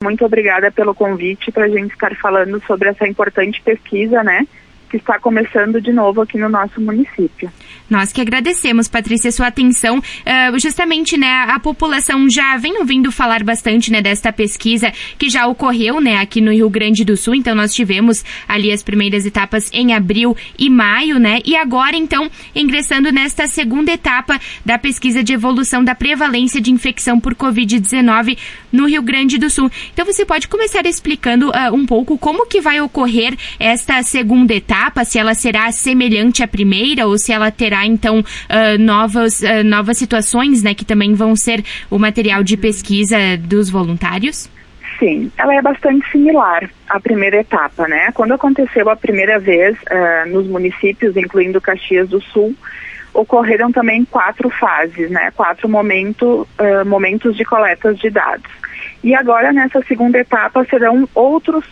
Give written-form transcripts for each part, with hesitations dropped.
Muito obrigada pelo convite para a gente estar falando sobre essa importante pesquisa, né, que está começando de novo aqui no nosso município. Nós que agradecemos, Patrícia, sua atenção. Justamente, né, a população já vem ouvindo falar bastante, né, desta pesquisa que já ocorreu, né, aqui no Rio Grande do Sul. Então, nós tivemos ali as primeiras etapas em abril e maio, né, e agora, então, ingressando nesta segunda etapa da pesquisa de evolução da prevalência de infecção por Covid-19 no Rio Grande do Sul. Então, você pode começar explicando um pouco como que vai ocorrer esta segunda etapa, se ela será semelhante à primeira ou se ela terá, então, novas situações, né, que também vão ser o material de pesquisa dos voluntários? Sim, ela é bastante similar à primeira etapa, né? Quando aconteceu a primeira vez nos municípios, incluindo Caxias do Sul, ocorreram também 4 fases, né? 4 momentos de coletas de dados. E agora, nessa segunda etapa, serão outras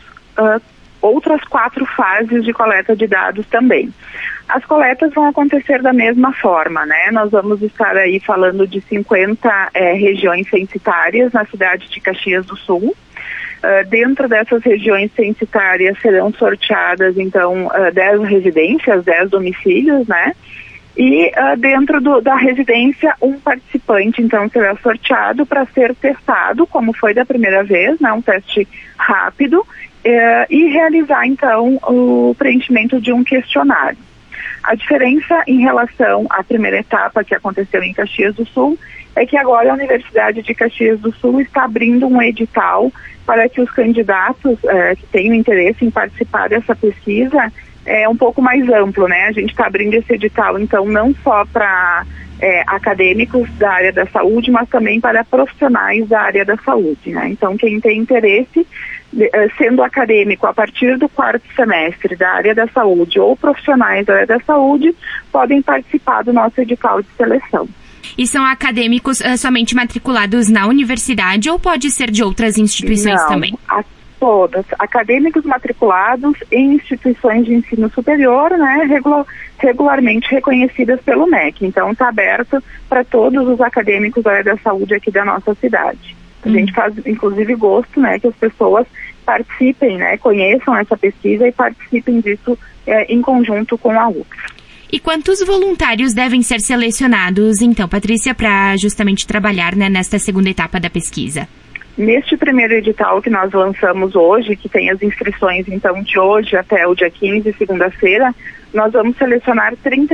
4 fases de coleta de dados também. As coletas vão acontecer da mesma forma, né? Nós vamos estar aí falando de 50 regiões censitárias na cidade de Caxias do Sul. Dentro dessas regiões censitárias serão sorteadas, então, 10 residências, 10 domicílios, né? E dentro da residência, um participante, então, será sorteado para ser testado, como foi da primeira vez, né? Um teste rápido, e realizar, então, o preenchimento de um questionário. A diferença em relação à primeira etapa que aconteceu em Caxias do Sul é que agora a Universidade de Caxias do Sul está abrindo um edital para que os candidatos que tenham interesse em participar dessa pesquisa um pouco mais amplo, né? A gente está abrindo esse edital, então, não só para acadêmicos da área da saúde, mas também para profissionais da área da saúde, né? Então, quem tem interesse, sendo acadêmico a partir do 4º semestre da área da saúde ou profissionais da área da saúde, podem participar do nosso edital de seleção. E são acadêmicos somente matriculados na universidade ou pode ser de outras instituições também? Todas. Acadêmicos matriculados em instituições de ensino superior, né, regularmente reconhecidas pelo MEC. Então, está aberto para todos os acadêmicos da área da saúde aqui da nossa cidade. A gente faz, inclusive, gosto, né, que as pessoas participem, né, conheçam essa pesquisa e participem disso em conjunto com a UFSC. E quantos voluntários devem ser selecionados, então, Patrícia, para justamente trabalhar, né, nesta segunda etapa da pesquisa? Neste primeiro edital que nós lançamos hoje, que tem as inscrições, então, de hoje até o dia 15, segunda-feira, nós vamos selecionar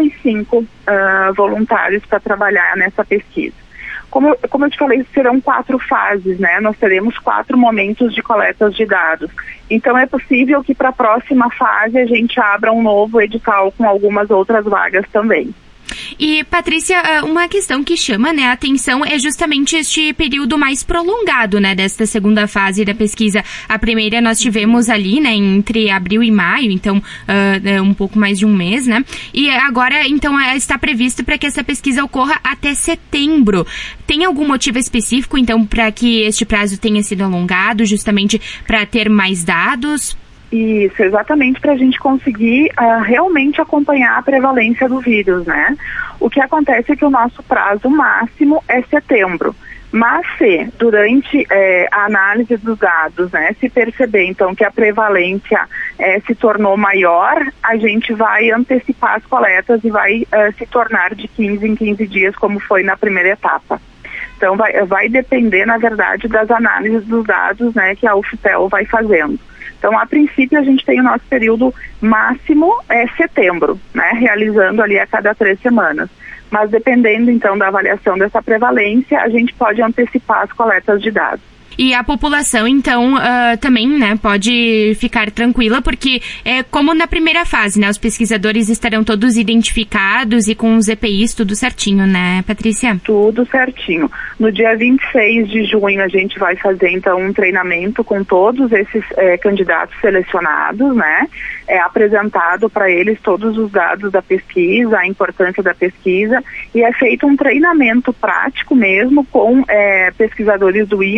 35 voluntários para trabalhar nessa pesquisa. Como eu te falei, serão 4 fases, né? Nós teremos 4 momentos de coletas de dados. Então, é possível que para a próxima fase a gente abra um novo edital com algumas outras vagas também. E, Patrícia, uma questão que chama, né, a atenção é justamente este período mais prolongado, né, desta segunda fase da pesquisa. A primeira nós tivemos ali, né, entre abril e maio, então um pouco mais de um mês, né? E agora, então, está previsto para que essa pesquisa ocorra até setembro. Tem algum motivo específico, então, para que este prazo tenha sido alongado, justamente para ter mais dados? Isso, exatamente, para a gente conseguir realmente acompanhar a prevalência do vírus, né? O que acontece é que o nosso prazo máximo é setembro, mas se durante a análise dos dados, né, se perceber então que a prevalência se tornou maior, a gente vai antecipar as coletas e vai se tornar de 15 em 15 dias, como foi na primeira etapa. Então vai depender, na verdade, das análises dos dados, né, que a UFPEL vai fazendo. Então, a princípio, a gente tem o nosso período máximo setembro, né, realizando ali a cada 3 semanas. Mas dependendo, então, da avaliação dessa prevalência, a gente pode antecipar as coletas de dados. E a população, então, também, né, pode ficar tranquila, porque como na primeira fase, né, os pesquisadores estarão todos identificados e com os EPIs tudo certinho, né, Patrícia? Tudo certinho. No dia 26 de junho a gente vai fazer, então, um treinamento com todos esses candidatos selecionados, né, apresentado para eles todos os dados da pesquisa, a importância da pesquisa, e é feito um treinamento prático mesmo com pesquisadores do IPO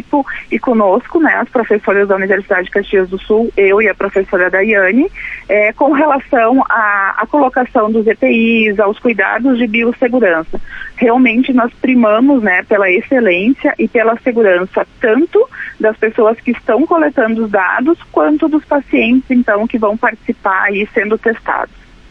e conosco, né, as professoras da Universidade de Caxias do Sul, eu e a professora Daiane, com relação à colocação dos EPIs, aos cuidados de biossegurança. Realmente nós primamos, né, pela excelência e pela segurança, tanto das pessoas que estão coletando os dados, quanto dos pacientes, então, que vão participar aí sendo testados.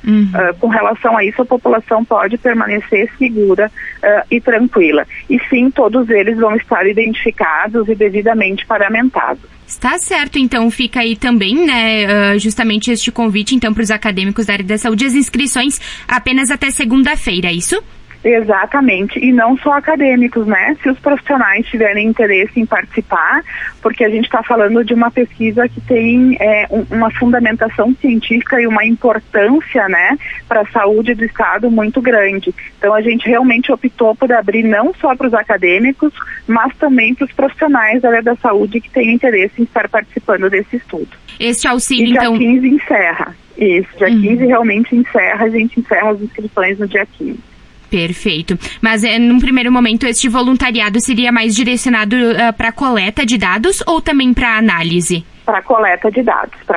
Com relação a isso, a população pode permanecer segura e tranquila. E sim, todos eles vão estar identificados e devidamente paramentados. Está certo, então fica aí também, né, justamente este convite, então, para os acadêmicos da área da saúde, as inscrições apenas até segunda-feira, é isso? Exatamente, e não só acadêmicos, né? Se os profissionais tiverem interesse em participar, porque a gente está falando de uma pesquisa que tem uma fundamentação científica e uma importância, né, para a saúde do Estado muito grande. Então a gente realmente optou por abrir não só para os acadêmicos, mas também para os profissionais da área da saúde que têm interesse em estar participando desse estudo. Este auxílio, e dia então... 15 encerra. Isso, dia 15 realmente encerra, a gente encerra as inscrições no dia 15. Perfeito. Mas, num primeiro momento, este voluntariado seria mais direcionado para coleta de dados ou também para análise? Para coleta de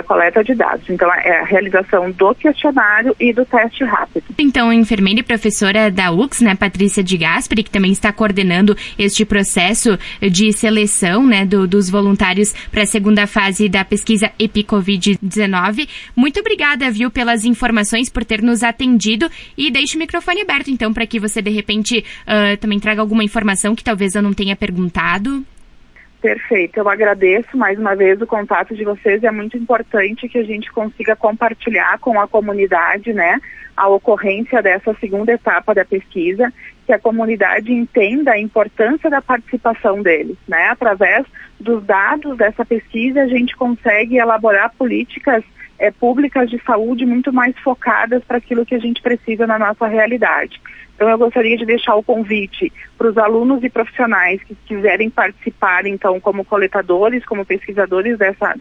dados. Então, é a realização do questionário e do teste rápido. Então, a enfermeira e professora da UX, né, Patrícia de Gasperi, que também está coordenando este processo de seleção, né, dos voluntários para a segunda fase da pesquisa EpiCovid-19. Muito obrigada, viu, pelas informações, por ter nos atendido, e deixe o microfone aberto, então, para que você, de repente, também traga alguma informação que talvez eu não tenha perguntado. Perfeito, eu agradeço mais uma vez o contato de vocês. É muito importante que a gente consiga compartilhar com a comunidade, né, a ocorrência dessa segunda etapa da pesquisa, que a comunidade entenda a importância da participação deles, né. Através dos dados dessa pesquisa, a gente consegue elaborar políticas públicas de saúde muito mais focadas para aquilo que a gente precisa na nossa realidade. Então, eu gostaria de deixar o convite para os alunos e profissionais que quiserem participar, então, como coletadores, como pesquisadores dessa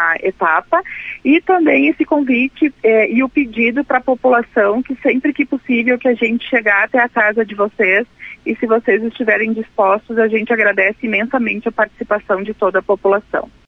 etapa, e também esse convite e o pedido para a população que sempre que possível que a gente chegar até a casa de vocês, e se vocês estiverem dispostos, a gente agradece imensamente a participação de toda a população.